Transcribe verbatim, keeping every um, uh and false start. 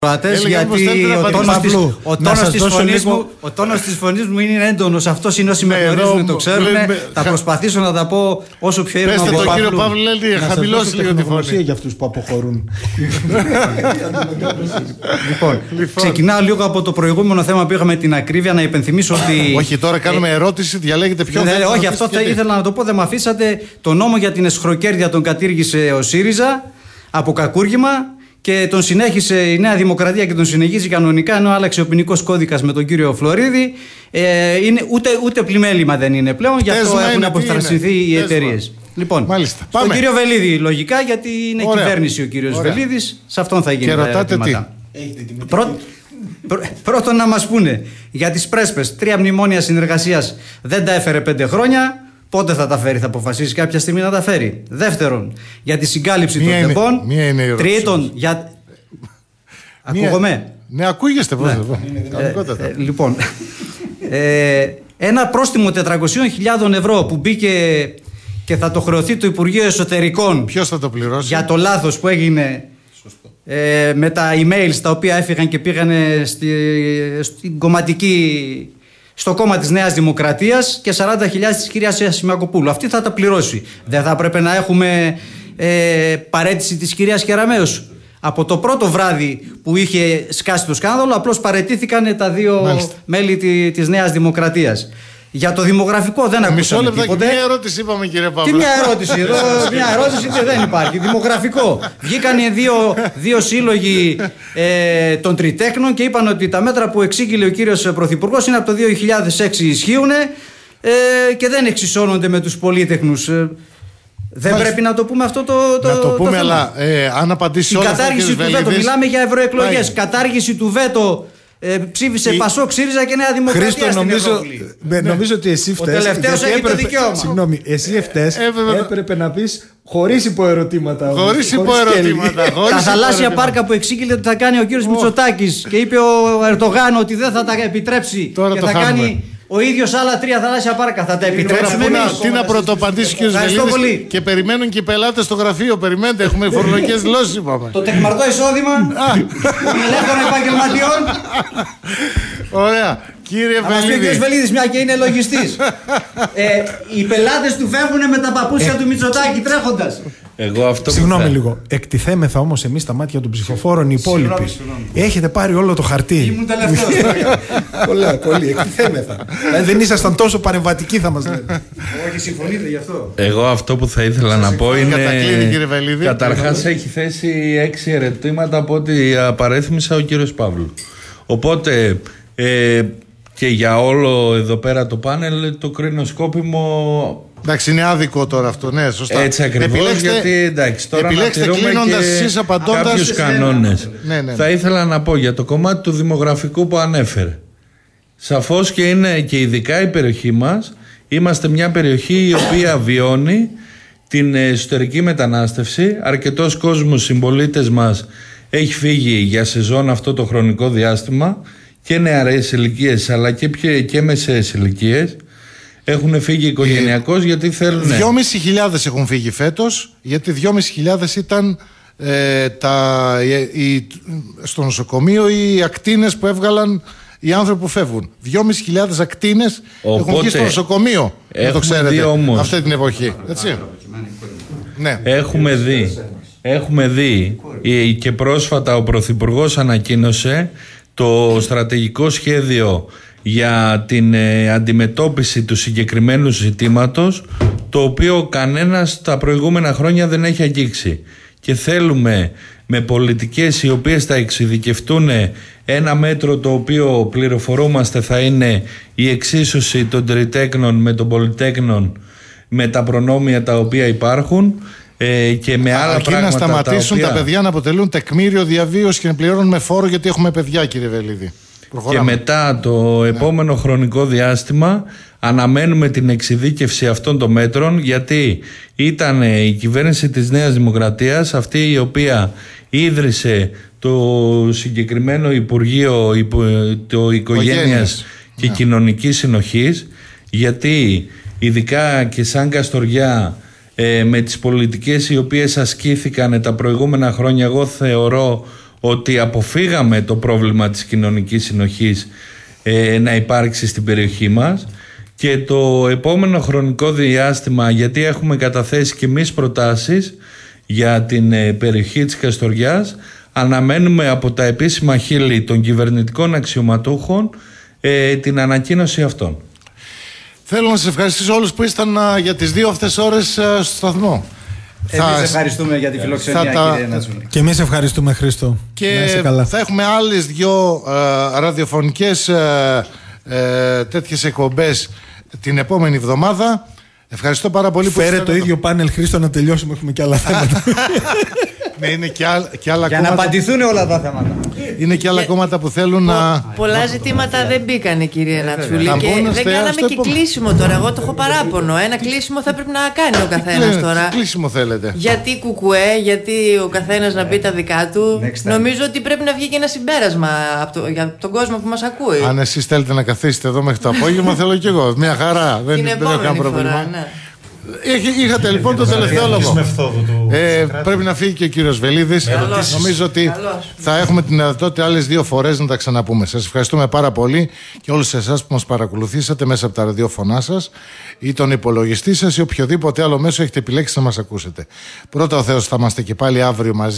Γιατί ο τόνος της, ο τόνος της φωνής μου, ο τόνος της φωνής μου είναι έντονος. Αυτός είναι όσοι με γνωρίζουν, το ξέρουν. Θα προσπαθήσω να τα πω όσο πιο ήρεμα μπορώ. μπορώ. Πέστε τον κύριο Παύλο, λέει, χαμηλώσει λίγο τη φωνή. Για αυτούς που αποχωρούν. Λοιπόν, ξεκινάω λίγο από το προηγούμενο θέμα που είχαμε, την ακρίβεια, να υπενθυμίσω ότι. Όχι, τώρα κάνουμε ερώτηση, διαλέγετε ποιο θέμα. Όχι, αυτό θα ήθελα να το πω, δεν με αφήσατε. Το νόμο για την εσχροκέρδεια τον κατήργησε ο ΣΥΡΙΖΑ από κακούργημα. Και τον συνέχισε η Νέα Δημοκρατία και τον συνεχίζει κανονικά, ενώ άλλαξε ο ποινικός κώδικας με τον κύριο Φλωρίδη. Ε, είναι, ούτε, ούτε πλημέλημα δεν είναι πλέον, γι' αυτό Τέσμα έχουν αποστρασιθεί οι εταιρείες. Λοιπόν, μάλιστα. στον κύριο Βελίδη, λογικά, γιατί είναι Ωραία. κυβέρνηση ο κύριος Ωραία. Βελίδης, σε αυτόν θα γίνει. Και ρωτάτε τι. Πρω, πρω, πρώτον, να μας πούνε για τις πρέσπες, τρία μνημόνια συνεργασίας δεν τα έφερε πέντε χρόνια. Πότε θα τα φέρει, θα αποφασίσει κάποια στιγμή να τα φέρει. Δεύτερον, για τη συγκάλυψη μία των τεμπών. Τρίτον, για. Ακούγομαι. Ναι, ακούγεστε πώς. Ναι. Ε, ε, λοιπόν, ε, ένα πρόστιμο τετρακόσιες χιλιάδες ευρώ που μπήκε και θα το χρεωθεί το Υπουργείο Εσωτερικών. Ποιος θα το πληρώσει? Για το λάθος που έγινε ε, με τα emails τα οποία έφυγαν και πήγανε στη, στην κομματική. Στο κόμμα της Νέας Δημοκρατίας και σαράντα χιλιάδες της κυρίας Σιμακοπούλου. Αυτή θα τα πληρώσει. Δεν θα έπρεπε να έχουμε ε, παραίτηση της κυρίας Κεραμέως? Από το πρώτο βράδυ που είχε σκάσει το σκάνδαλο, απλώς παραιτήθηκαν τα δύο Μάλιστα. μέλη τη, της Νέας Δημοκρατίας. Για το δημογραφικό δεν ακούσαμε τίποτε. Μισό λεπτό, μια ερώτηση είπαμε, κύριε Παύλο. Τι μια ερώτηση εδώ, μια ερώτηση δεν υπάρχει. Δημογραφικό. Βγήκαν οι δύο, δύο σύλλογοι ε, των τριτέκνων και είπαν ότι τα μέτρα που εξήγηλε ο κύριος Πρωθυπουργός είναι από το δύο χιλιάδες έξι ισχύουν ε, και δεν εξισώνονται με τους πολίτεχνους. Ε, δεν Μάλιστα. πρέπει να το πούμε αυτό το, το, να το πούμε, το αλλά ε, αν απαντήσει όλα αυτά. Η κατάργηση του βέτο, μιλάμε για ευρωεκλογές. Κατάργηση του βέτο. Ε, ψήφισε η... Πασόκ, ΣΥΡΙΖΑ και Νέα Δημοκρατία. Χρήστο, νομίζω, ναι. νομίζω ότι εσύ φταίς. Ο τελευταίος έχει έπρεπε, το δικαίωμα. Συγγνώμη, εσύ φταίς. Έπρεπε, έπρεπε να πεις χωρίς υποερωτήματα. Χωρίς υποερωτήματα. Τα θαλάσσια πάρκα που εξήγηλε ότι θα κάνει ο κύριος oh. Μητσοτάκης και είπε ο Ερντογάν ότι δεν θα τα επιτρέψει. Τώρα και το θα χάνουμε. κάνει ο ίδιος άλλα τρία θαλάσσια πάρκα. Θα τα επιτρέψουμε εμείς? Τι να πρωτοπαντήσει ο κύριος Βελίδης? Και περιμένουν και οι πελάτες στο γραφείο. Περιμένετε, έχουμε φορολογικές δηλώσεις, είπαμε. Το τεκμαρτό εισόδημα των ελεύθερων επαγγελματιών. Ωραία. Κύριε Βελίδη. Ο κύριος Βελίδης, μια και είναι λογιστής. ε, οι πελάτες του φεύγουν με τα παπούτσια ε, του Μητσοτάκη τρέχοντας. Εγώ αυτό Συγγνώμη θα... λίγο. Εκτιθέμεθα όμως εμείς στα μάτια των ψηφοφόρων οι υπόλοιποι. Έχετε πάρει όλο το χαρτί. Ήμουν τελευταίος. Πολλά, πολύ. Εκτιθέμεθα. Δεν ήσασταν τόσο παρεμβατικοί, θα μας λέτε. Όχι, συμφωνείτε γι' αυτό. Εγώ αυτό που θα ήθελα να πω είναι. Βελίδη. Καταρχάς έχει θέσει έξι ερωτήματα από ό,τι απαρίθμησα ο κύριος Παύλου. Οπότε. Ε, και για όλο εδώ πέρα το πάνελ το κρίνω σκόπιμο. Εντάξει, είναι άδικο τώρα αυτό, ναι, σωστά. Έτσι ακριβώς, επιλέξτε, γιατί εντάξει, τώρα επιλέξτε να τηρούμε και εσείς απαντώντας κάποιους κανόνες. Ναι, ναι, ναι. Θα ήθελα να πω για το κομμάτι του δημογραφικού που ανέφερε. Σαφώς και είναι και ειδικά η περιοχή μας, είμαστε μια περιοχή η οποία βιώνει την εσωτερική μετανάστευση. Αρκετός κόσμος, συμπολίτες μας, έχει φύγει για σεζόν αυτό το χρονικό διάστημα. Και νεαρές ηλικίες αλλά και, και μεσαίες ηλικίες έχουν φύγει οικογενειακώς γιατί θέλουν. δυόμισι χιλιάδες έχουν φύγει φέτος, γιατί δυόμισι χιλιάδες ήταν ε, τα, οι, στο νοσοκομείο οι ακτίνες που έβγαλαν οι άνθρωποι που φεύγουν. δυόμισι χιλιάδες ακτίνες έχουν βγει στο νοσοκομείο. Να το ξέρετε όμως, αυτή την εποχή. Έτσι. Ναι. Έχουμε δει, έχουμε δει και πρόσφατα ο Πρωθυπουργός ανακοίνωσε το στρατηγικό σχέδιο για την ε, αντιμετώπιση του συγκεκριμένου ζητήματος, το οποίο κανένας τα προηγούμενα χρόνια δεν έχει αγγίξει. Και θέλουμε με πολιτικές οι οποίες θα εξειδικευτούν ένα μέτρο το οποίο πληροφορούμαστε θα είναι η εξίσωση των τριτέκνων με των πολυτέκνων με τα προνόμια τα οποία υπάρχουν. Ε, και με άλλα Αρκεί πράγματα να σταματήσουν τα, τα, οποία... τα παιδιά να αποτελούν τεκμήριο διαβίωση και να πληρώνουν με φόρο, γιατί έχουμε παιδιά, κύριε Βελίδη. Και μετά το επόμενο ναι. χρονικό διάστημα αναμένουμε την εξειδίκευση αυτών των μέτρων, γιατί ήταν η κυβέρνηση της Νέας Δημοκρατίας αυτή η οποία ίδρυσε το συγκεκριμένο Υπουργείο το Οικογένειας και ναι. Κοινωνικής Συνοχής, γιατί ειδικά και σαν Καστοριά ε, με τις πολιτικές οι οποίες ασκήθηκαν τα προηγούμενα χρόνια, εγώ θεωρώ ότι αποφύγαμε το πρόβλημα της κοινωνικής συνοχής ε, να υπάρξει στην περιοχή μας, και το επόμενο χρονικό διάστημα, γιατί έχουμε καταθέσει και εμείς προτάσεις για την ε, περιοχή της Καστοριάς, αναμένουμε από τα επίσημα χείλη των κυβερνητικών αξιωματούχων ε, την ανακοίνωση αυτών. Θέλω να σας ευχαριστήσω όλους που ήσταν α, για τις δύο αυτές ώρες α, στο σταθμό. Εμείς θα... ευχαριστούμε για τη φιλοξενία, τα... κύριε Νατσούλη. Και εμείς ευχαριστούμε, Χρήστο. Και καλά. Θα έχουμε άλλες δυο α, ραδιοφωνικές α, α, τέτοιες εκπομπές την επόμενη εβδομάδα. Ευχαριστώ πάρα πολύ. Φέρε που το ίδιο πάνελ, Χρήστο, να τελειώσουμε. Έχουμε και άλλα θέματα. Ναι, είναι και, άλλα, και άλλα για κόμματα. να απαντηθούν όλα τα θέματα. Είναι και άλλα κόμματα που θέλουν Πο, να. Πολλά ζητήματα δεν μπήκανε, κύριε Νατσούλη. Και δεν στε, κάναμε και επόμενο. κλείσιμο τώρα. Εγώ το έχω παράπονο. Ένα κλείσιμο θα πρέπει να κάνει ο καθένας τώρα. Τι κλείσιμο θέλετε? Γιατί κουκουέ, γιατί ο καθένας να πει τα δικά του. Νομίζω ότι πρέπει να βγει και ένα συμπέρασμα από το, για τον κόσμο που μας ακούει. Αν εσείς θέλετε να καθίσετε εδώ μέχρι το απόγευμα, θέλω κι εγώ. Μια χαρά. Δεν έχω κανένα πρόβλημα. Είχατε λοιπόν το τελευταίο λόγο. Ε, πρέπει να φύγει και ο κύριος Βελίδης. Νομίζω ότι Καλώς. θα έχουμε την δυνατότητα άλλες δύο φορές να τα ξαναπούμε. Σας ευχαριστούμε πάρα πολύ και όλους εσάς που μας παρακολουθήσατε μέσα από τα ραδιόφωνά σας ή τον υπολογιστή σας ή οποιοδήποτε άλλο μέσο έχετε επιλέξει να μας ακούσετε. Πρώτα ο Θεός, θα είμαστε και πάλι αύριο μαζί.